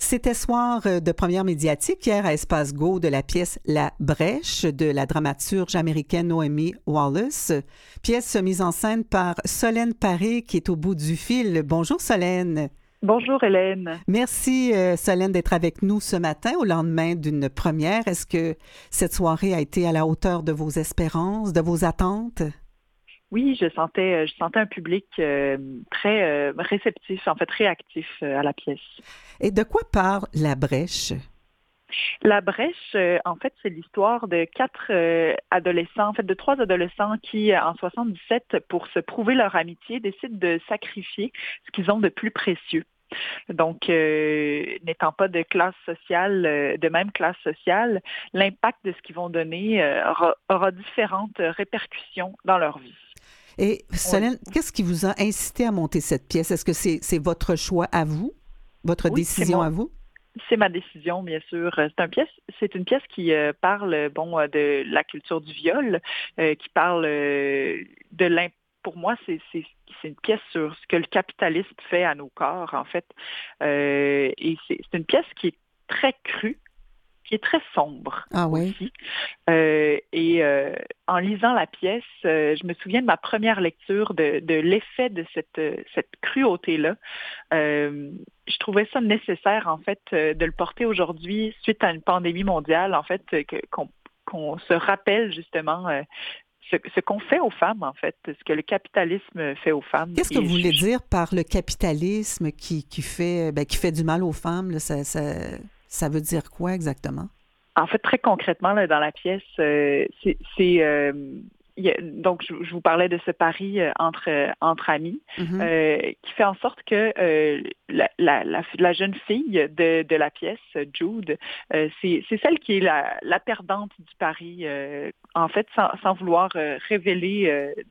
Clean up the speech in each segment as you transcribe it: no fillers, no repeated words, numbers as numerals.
C'était soir de première médiatique hier à Espace Go de la pièce La Brèche de la dramaturge américaine Naomi Wallace. Pièce mise en scène par Solène Paré qui est au bout du fil. Bonjour Solène. Bonjour Hélène. Merci Solène d'être avec nous ce matin au lendemain d'une première. Est-ce que cette soirée a été à la hauteur de vos espérances, de vos attentes? Oui, je sentais un public très réceptif, en fait réactif à la pièce. Et de quoi parle La Brèche? La Brèche, en fait, c'est l'histoire de quatre adolescents, en fait de trois adolescents qui, en 77, pour se prouver leur amitié, décident de sacrifier ce qu'ils ont de plus précieux. Donc, n'étant pas de classe sociale, de même classe sociale, l'impact de ce qu'ils vont donner aura différentes répercussions dans leur vie. Et Solène, Oui. qu'est-ce qui vous a incité à monter cette pièce? Est-ce que c'est votre choix à vous, votre Oui, décision à vous? c'est ma décision, bien sûr. C'est une pièce qui parle, de la culture du viol, qui parle de l'imp. Pour moi, c'est une pièce sur ce que le capitalisme fait à nos corps, en fait. Et c'est une pièce qui est très crue, qui est très sombre Ah oui? aussi. En lisant la pièce, je me souviens de ma première lecture, de l'effet de cette cruauté-là. Je trouvais ça nécessaire, en fait, de le porter aujourd'hui suite à une pandémie mondiale, en fait, qu'on se rappelle justement ce qu'on fait aux femmes, en fait, ce que le capitalisme fait aux femmes. Qu'est-ce que vous voulez dire par le capitalisme qui fait du mal aux femmes? Là, ça veut dire quoi exactement? En fait, très concrètement, là, dans la pièce, donc, je vous parlais de ce pari entre amis, Mhm. qui fait en sorte que la jeune fille de la pièce, Jude, c'est celle qui est la perdante du pari, en fait, sans vouloir révéler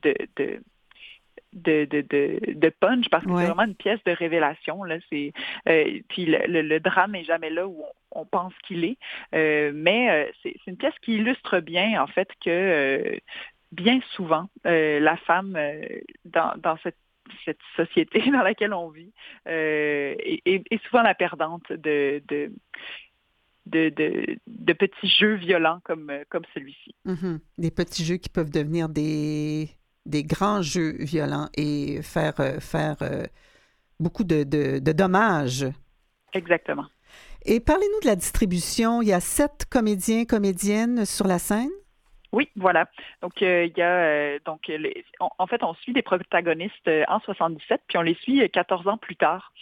de punch, parce que c'est Ouais. vraiment une pièce de révélation. Là. Puis le drame n'est jamais là où on pense qu'il est. Mais c'est une pièce qui illustre bien, en fait, que bien souvent, la femme, dans cette société dans laquelle on vit, est souvent la perdante de petits jeux violents comme celui-ci. Mhm. Des petits jeux qui peuvent devenir des grands jeux violents et faire beaucoup de dommages. Exactement. Et parlez-nous de la distribution. Il y a 7 comédiens, comédiennes sur la scène. Oui, voilà. Donc, il y a en fait, on suit des protagonistes en 77, puis on les suit 14 ans plus tard.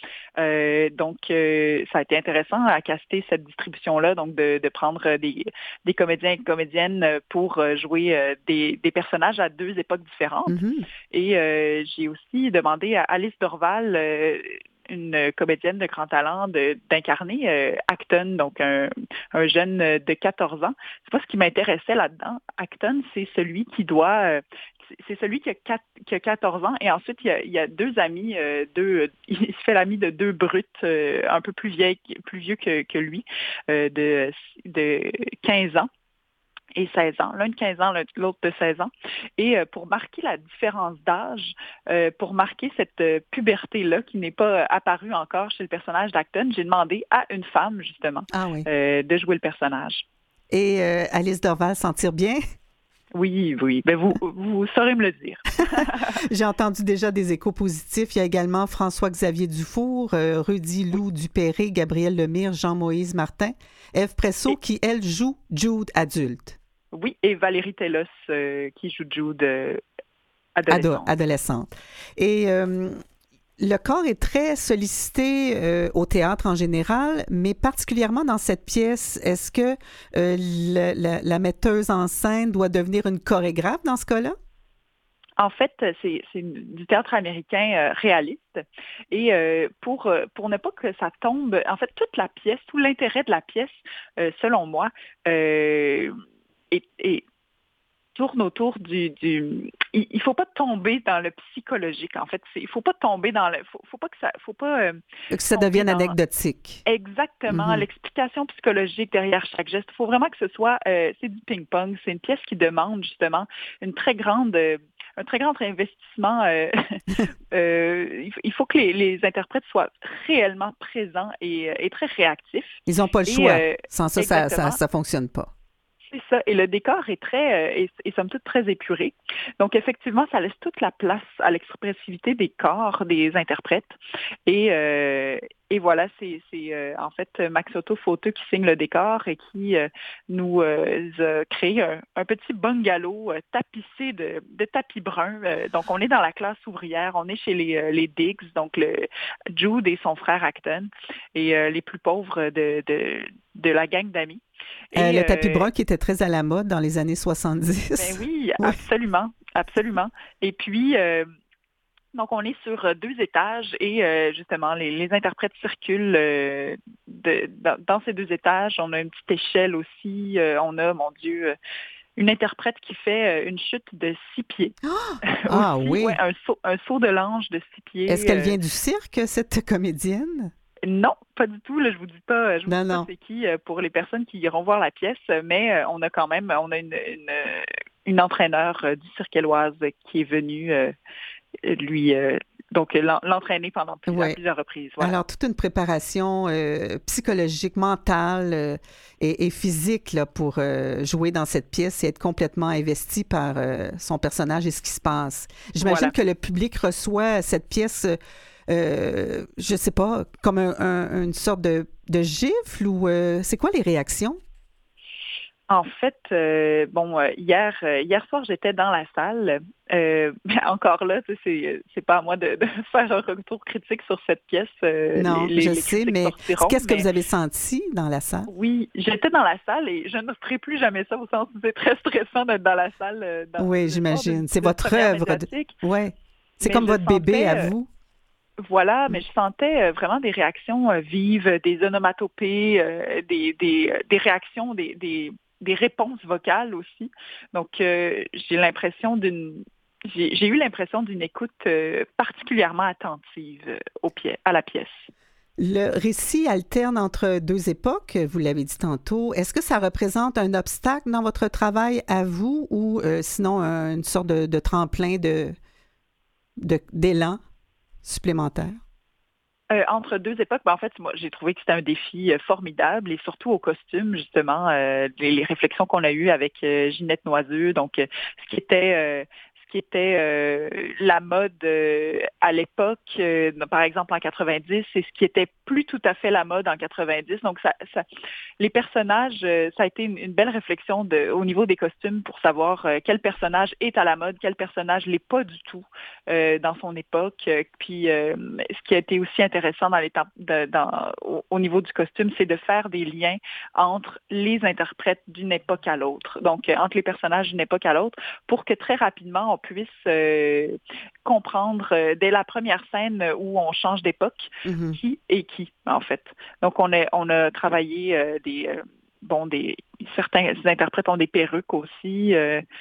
Ça a été intéressant à caster cette distribution-là, donc de prendre des comédiens et comédiennes pour jouer des personnages à deux époques différentes. Mhm. Et j'ai aussi demandé à Alice Dorval, une comédienne de grand talent, d'incarner Acton, donc un jeune de 14 ans. C'est pas ce qui m'intéressait là-dedans. Acton, c'est celui qui doit... c'est celui qui a 14 ans, et ensuite il y a deux amis, il se fait l'ami de deux brutes un peu plus vieux que lui, de 15 ans et 16 ans, l'un de 15 ans, l'autre de 16 ans. Et pour marquer la différence d'âge, pour marquer cette puberté-là qui n'est pas apparue encore chez le personnage d'Acton, j'ai demandé à une femme, justement, Ah oui. de jouer le personnage. Et Alice Dorval s'en tire bien? Oui, oui. Ben vous saurez me le dire. J'ai entendu déjà des échos positifs. Il y a également François-Xavier Dufour, Rudy Oui, Lou Dupéré, Gabriel Lemire, Jean-Moïse Martin, Ève Presso, et, qui, elle, joue Jude adulte. oui, et Valérie Tellos qui joue Jude adolescente. Adolescente. Et le corps est très sollicité au théâtre en général, mais particulièrement dans cette pièce. Est-ce que la metteuse en scène doit devenir une chorégraphe dans ce cas-là? En fait, c'est du théâtre américain réaliste. Et pour ne pas que ça tombe, en fait, toute la pièce, tout l'intérêt de la pièce, selon moi, est tourne autour il faut pas tomber dans le psychologique, en fait. Il faut pas tomber dans faut pas que ça, faut pas Que ça tomber devienne dans anecdotique. exactement Mhm. l'explication psychologique derrière chaque geste. Il faut vraiment que ce soit, c'est du ping-pong. C'est une pièce qui demande justement une très grande, un très grand investissement. Il faut que les interprètes soient réellement présents et très réactifs. Ils n'ont pas le Et choix. Sans ça, exactement. ça fonctionne pas. C'est ça. Et le décor est très, est somme toute très épuré. Donc, effectivement, ça laisse toute la place à l'expressivité des corps des interprètes. Et, et voilà, c'est en fait Max Otto Photo qui signe le décor et qui nous a créé un petit bungalow tapissé de tapis bruns. Donc, on est dans la classe ouvrière, on est chez les Diggs, donc Jude et son frère Acton, et les plus pauvres de la gang d'amis. Le tapis Et brun qui était très à la mode dans les années 70. ben oui, Oui. absolument, absolument. Et puis, donc on est sur 2 étages et justement, les interprètes circulent dans ces 2 étages. On a une petite échelle aussi. On a, mon Dieu, une interprète qui fait une chute de 6 pieds. Ah Aussi, ouais, oui. un saut de l'ange de 6 pieds. Est-ce qu'elle vient du cirque, cette comédienne? Non, pas du tout. Là, je vous Non, dis pas non. c'est qui pour les personnes qui iront voir la pièce, mais on a quand même, on a une entraîneur du Cirque Éloise qui est venue lui donc l'entraîner à Oui. plusieurs reprises. Voilà. Alors, toute une préparation psychologique, mentale et physique là, pour jouer dans cette pièce et être complètement investi par son personnage et ce qui se passe. J'imagine Voilà. que le public reçoit cette pièce, je ne sais pas, comme une sorte de gifle ou c'est quoi les réactions? En fait, hier soir, j'étais dans la salle. Mais encore là, tu sais, c'est pas à moi de faire un retour critique sur cette pièce. Non, je Les sais, critiques mais sortiront. qu'est-ce que Mais vous avez senti dans la salle? oui, j'étais dans la salle et je ne ferai plus jamais ça au sens où c'est très stressant d'être dans la salle dans Oui, le soir j'imagine. C'est d'une votre première œuvre. médiatique. Oui. C'est Mais comme je votre bébé à sentais, vous. voilà, Mm. mais je sentais vraiment des réactions vives, des onomatopées, des réactions, des réponses vocales aussi. Donc, j'ai eu l'impression d'une écoute particulièrement attentive à la pièce. Le récit alterne entre deux époques, vous l'avez dit tantôt. Est-ce que ça représente un obstacle dans votre travail à vous ou sinon une sorte de tremplin d'élan supplémentaire? Entre 2 époques, en fait, moi, j'ai trouvé que c'était un défi formidable et surtout au costume, justement, les réflexions qu'on a eues avec Ginette Noiseux, donc ce qui était la mode à l'époque, par exemple en 90, et ce qui était plus tout à fait la mode en 90. Donc, les personnages, ça a été une belle réflexion au niveau des costumes pour savoir quel personnage est à la mode, quel personnage l'est pas du tout dans son époque. Puis, ce qui a été aussi intéressant au niveau du costume, c'est de faire des liens entre les interprètes d'une époque à l'autre, donc entre les personnages d'une époque à l'autre, pour que très rapidement on puisse comprendre dès la première scène où on change d'époque Mhm. qui est qui, en fait. Donc on a travaillé certains interprètes ont des perruques aussi.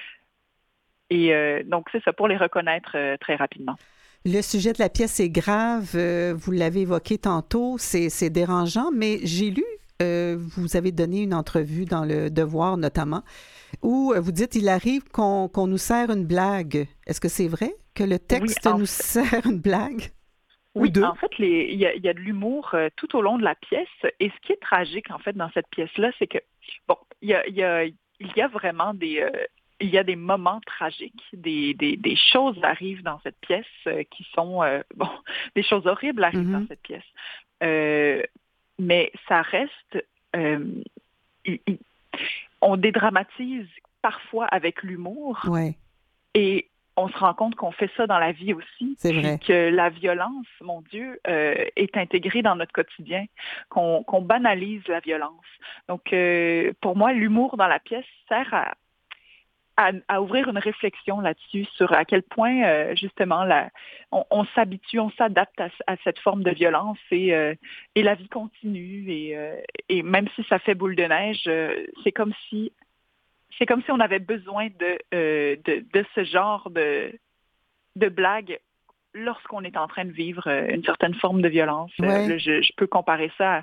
Donc, c'est ça, pour les reconnaître très rapidement. Le sujet de la pièce est grave, vous l'avez évoqué tantôt, c'est dérangeant, mais j'ai lu, vous avez donné une entrevue dans Le Devoir notamment, où vous dites il arrive qu'on nous sert une blague. Est-ce que c'est vrai que le Oui, texte nous sert une blague? Ou oui, deux? en fait, il y a de l'humour tout au long de la pièce. Et ce qui est tragique, en fait, dans cette pièce-là, c'est que, bon, il y a vraiment il y a des moments tragiques, des choses arrivent dans cette pièce qui sont, des choses horribles arrivent dans Mhm. cette pièce. Euh, mais ça reste, euh, il- il- on dédramatise parfois avec l'humour Oui, et on se rend compte qu'on fait ça dans la vie aussi, c'est puis vrai. que la violence, mon Dieu, est intégrée dans notre quotidien, qu'on banalise la violence. Donc, pour moi, l'humour dans la pièce sert à ouvrir une réflexion là-dessus sur à quel point, justement, on s'habitue, on s'adapte à cette forme de violence et la vie continue. Et même si ça fait boule de neige, c'est comme si on avait besoin de ce genre de blague lorsqu'on est en train de vivre une certaine forme de violence. Oui. Là, je peux comparer ça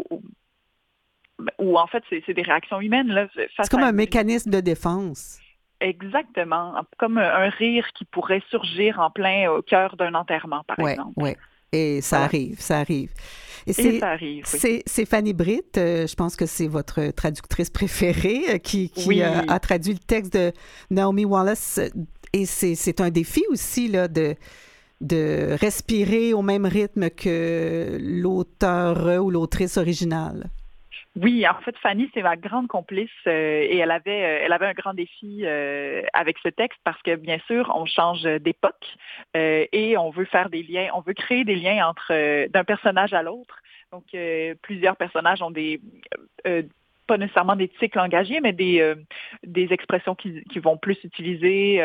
ou en fait, c'est des réactions humaines là, C'est face comme à un mécanisme de défense. Exactement, comme un rire qui pourrait surgir en plein au cœur d'un enterrement, par exemple. Oui. Et ça Voilà. arrive, ça arrive. Et Et ça arrive, oui. c'est Fanny Britt, je pense que c'est votre traductrice préférée, qui Oui, a traduit le texte de Naomi Wallace. Et c'est un défi aussi là, de respirer au même rythme que l'auteur ou l'autrice originale. oui, en fait, Fanny, c'est ma grande complice et elle avait un grand défi avec ce texte parce que, bien sûr, on change d'époque et on veut faire des liens, on veut créer des liens entre d'un personnage à l'autre. Donc, plusieurs personnages ont euh, pas nécessairement des tics langagiers, mais des expressions qui vont plus utiliser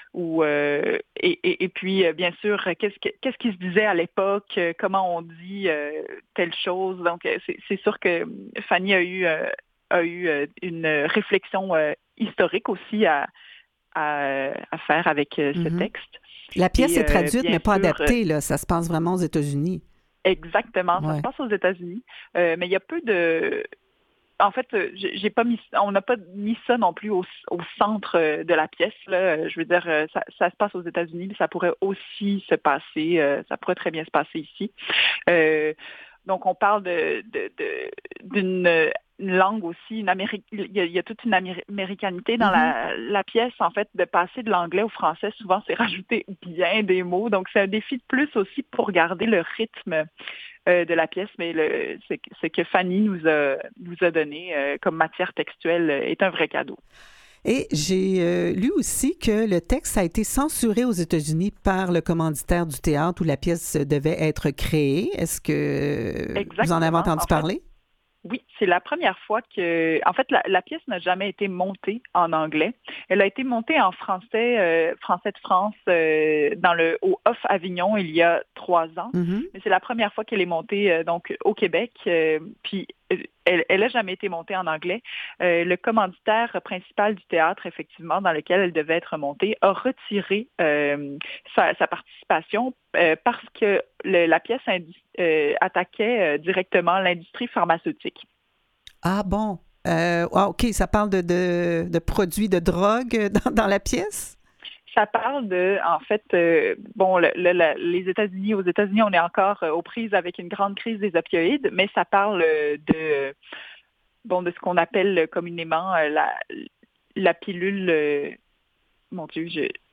et puis, bien sûr, qu'est-ce qui se disait à l'époque, comment on dit telle chose. Donc, c'est sûr que Fanny a eu une réflexion historique aussi à faire avec ce Mhm. texte. La pièce Et est traduite, bien mais pas sûr, adaptée. Là. Ça se passe vraiment aux États-Unis. exactement, ça se Ouais. passe aux États-Unis, mais il y a peu de... En fait, j'ai pas mis, on n'a pas mis ça non plus au centre de la pièce. Là. Je veux dire, ça se passe aux États-Unis, mais ça pourrait aussi se passer, ça pourrait très bien se passer ici. Euh, donc, on parle d'une une langue aussi, il y a toute une américanité dans Mhm. la pièce, en fait, de passer de l'anglais au français. Souvent, c'est rajouter bien des mots. Donc, c'est un défi de plus aussi pour garder le rythme de la pièce, mais ce que Fanny nous a donné comme matière textuelle est un vrai cadeau. Et j'ai lu aussi que le texte a été censuré aux États-Unis par le commanditaire du théâtre où la pièce devait être créée. Est-ce que vous en avez Exactement. entendu En fait, parler? oui, c'est la première fois que, en fait, la pièce n'a jamais été montée en anglais. Elle a été montée en français, français de France, au Off Avignon il y a 3 ans. Mhm. Mais c'est la première fois qu'elle est montée donc au Québec. Puis elle n'a jamais été montée en anglais. Le commanditaire principal du théâtre, effectivement, dans lequel elle devait être montée, a retiré sa participation parce que la pièce attaquait directement l'industrie pharmaceutique. Ah bon. OK, ça parle de produits de drogue dans la pièce? Ça parle de, en fait, bon, les États-Unis, aux États-Unis, on est encore aux prises avec une grande crise des opioïdes, mais ça parle bon, de ce qu'on appelle communément la pilule, mon Dieu,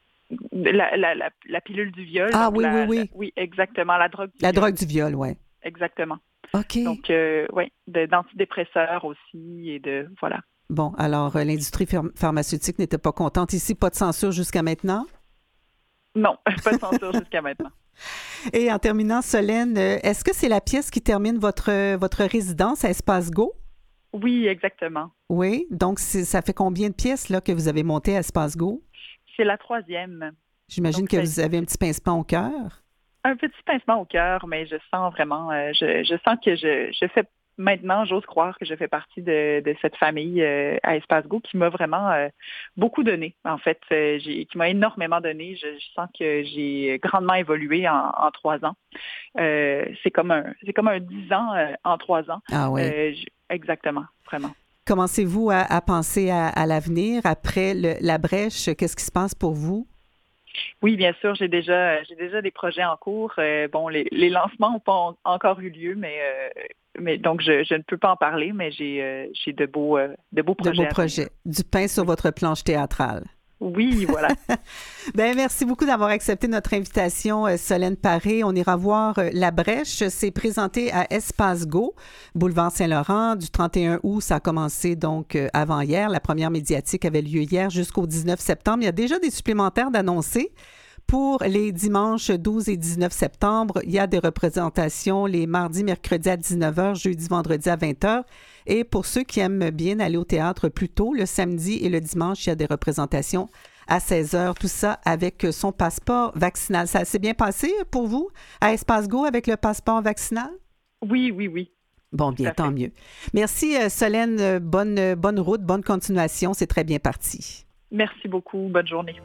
la pilule du viol. Ah Donc, oui. oui, exactement, la drogue du La viol. drogue du viol, ouais. Exactement. OK. Donc, oui, d'antidépresseurs aussi et voilà. Bon, alors l'industrie pharmaceutique n'était pas contente ici, pas de censure jusqu'à maintenant. Non, pas de censure jusqu'à maintenant. Et en terminant, Solène, est-ce que c'est la pièce qui termine votre résidence à Espace Go? Oui, exactement. Oui, donc ça fait combien de pièces là, que vous avez montées à Espace Go? C'est la troisième. J'imagine Donc, que vous avez un petit pincement au cœur. un petit pincement au cœur, mais je sens vraiment, je sens que je fais maintenant, j'ose croire que je fais partie de cette famille à Espace Go qui m'a vraiment beaucoup donné, en fait, qui m'a énormément donné. Je sens que j'ai grandement évolué en 3 ans. C'est comme un 10 ans en 3 ans. Ah oui. Exactement, vraiment. Commencez-vous à penser à l'avenir après la brèche? Qu'est-ce qui se passe pour vous? Oui, bien sûr, j'ai déjà des projets en cours. Bon, les lancements n'ont pas encore eu lieu, mais donc je ne peux pas en parler, mais j'ai de beaux De beaux projets à venir. projets. Du pain sur Oui, votre planche théâtrale. oui, voilà. Ben merci beaucoup d'avoir accepté notre invitation, Solène Paré. On ira voir La Brèche. C'est présenté à Espace Go, boulevard Saint-Laurent, du 31 août. Ça a commencé donc avant-hier. La première médiatique avait lieu hier jusqu'au 19 septembre. Il y a déjà des supplémentaires d'annoncer. Pour les dimanches 12 et 19 septembre, il y a des représentations les mardis, mercredis à 19 heures, jeudi, vendredi à 20 heures. Et pour ceux qui aiment bien aller au théâtre plus tôt, le samedi et le dimanche, il y a des représentations à 16 heures. Tout ça avec son passeport vaccinal. Ça s'est bien passé pour vous à Espace Go avec le passeport vaccinal? Oui, oui, oui, Bon, tout bien, à tant fait. mieux. Merci, Solène. Bonne route, bonne continuation. C'est très bien parti. Merci beaucoup. Bonne journée.